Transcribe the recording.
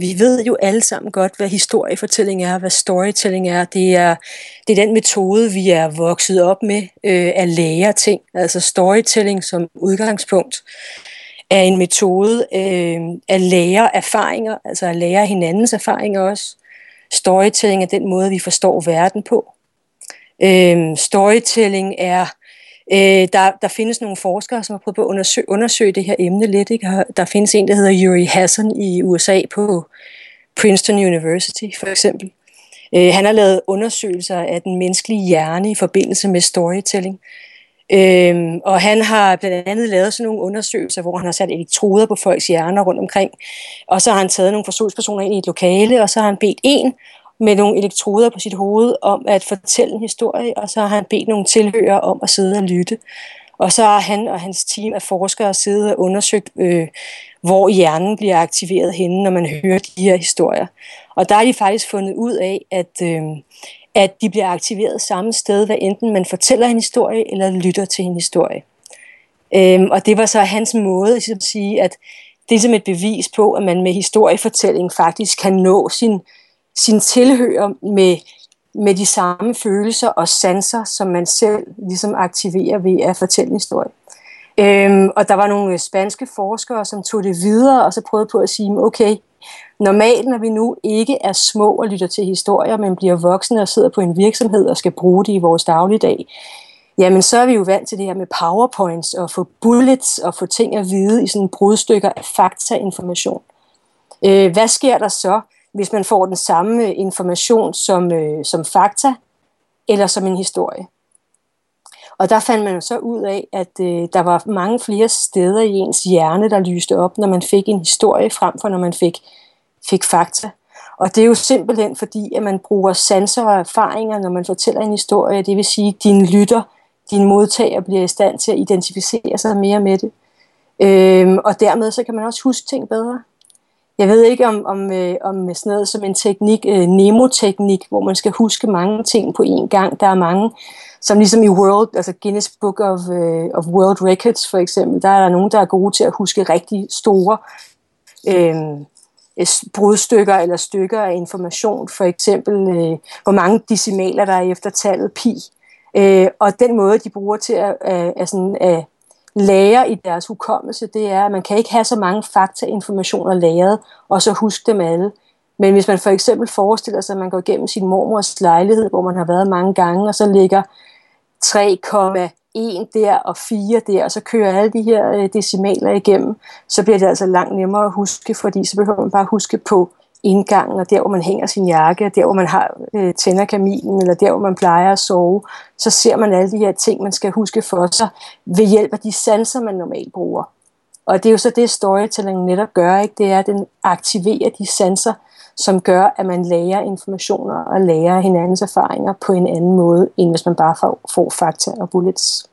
Vi ved jo alle sammen godt, hvad historiefortælling er, hvad storytelling er. Det er den metode, vi er vokset op med at lære ting. Altså storytelling som udgangspunkt er en metode at lære erfaringer, altså at lære hinandens erfaringer også. Storytelling er den måde, vi forstår verden på. Storytelling er... Der findes nogle forskere, som har prøvet på at undersøge det her emne lidt. Ikke? Der findes en, der hedder Yuri Hasson i USA på Princeton University, for eksempel. Han har lavet undersøgelser af den menneskelige hjerne i forbindelse med storytelling. Og han har blandt andet lavet sådan nogle undersøgelser, hvor han har sat elektroder på folks hjerner rundt omkring. Og så har han taget nogle forsøgspersoner ind i et lokale, og så har han bedt en med nogle elektroder på sit hoved om at fortælle en historie, og så har han bedt nogle tilhørere om at sidde og lytte. Og så har han og hans team af forskere siddet og undersøgt, hvor hjernen bliver aktiveret henne, når man hører de her historier. Og der har de faktisk fundet ud af, at de bliver aktiveret samme sted, hvad enten man fortæller en historie eller lytter til en historie. Og det var så hans måde at sige, at det er som et bevis på, at man med historiefortælling faktisk kan nå sin tilhører med de samme følelser og sanser, som man selv ligesom aktiverer ved at fortælle en historie. Og der var nogle spanske forskere, som tog det videre og så prøvede på at sige, okay, normalt når vi nu ikke er små og lytter til historier, men bliver voksne og sidder på en virksomhed og skal bruge det i vores dagligdag, jamen så er vi jo vant til det her med powerpoints og få bullets og få ting at vide i sådan brudstykker af faktainformation. Hvad sker der så, hvis man får den samme information som fakta eller som en historie? Og der fandt man jo så ud af, at der var mange flere steder i ens hjerne, der lyste op, når man fik en historie, frem for når man fik fakta. Og det er jo simpelthen fordi, at man bruger sanser og erfaringer, når man fortæller en historie. Det vil sige, at din lytter, din modtager, bliver i stand til at identificere sig mere med det. Og dermed så kan man også huske ting bedre. Jeg ved ikke om sådan noget som en teknik, Nemo-teknik, hvor man skal huske mange ting på én gang. Der er mange, som ligesom i altså Guinness Book of World Records for eksempel, der er der nogen, der er gode til at huske rigtig store brudstykker eller stykker af information. For eksempel, hvor mange decimaler der er efter tallet pi. Og den måde, de bruger til at lære i deres hukommelse, det er, at man kan ikke have så mange faktainformationer lagret, og så huske dem alle. Men hvis man for eksempel forestiller sig, at man går igennem sin mormors lejlighed, hvor man har været mange gange, og så ligger 3,1 der og 4 der, og så kører alle de her decimaler igennem, så bliver det altså langt nemmere at huske, fordi så behøver man bare huske på indgangen, og der, hvor man hænger sin jakke, og der, hvor man har tænder kaminen, eller der, hvor man plejer at sove, så ser man alle de her ting, man skal huske for sig, ved hjælp af de sanser, man normalt bruger. Og det er jo så det, storytelling netop gør, ikke? Det er, at den aktiverer de sanser, som gør, at man lærer informationer og lærer hinandens erfaringer på en anden måde, end hvis man bare får fakta og bullets.